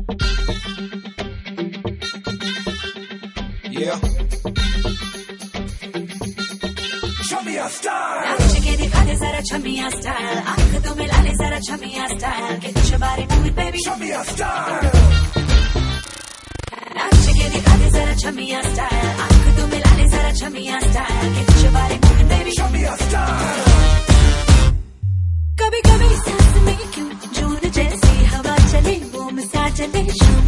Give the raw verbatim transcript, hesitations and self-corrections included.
Yeah. Show me your style. नाच के दिखा दे जरा छमिया स्टाइल, आंख तो मिला ले जरा छमिया style, get your body moving baby. Show me your style. नाच के दिखा दे जरा छमिया स्टाइल, आंख तो मिला ले जरा छमिया style, get your body moving baby. Show me your style. कभी कभी सांस में क्यों जून जैसी हवा चले, वो मसा चले, show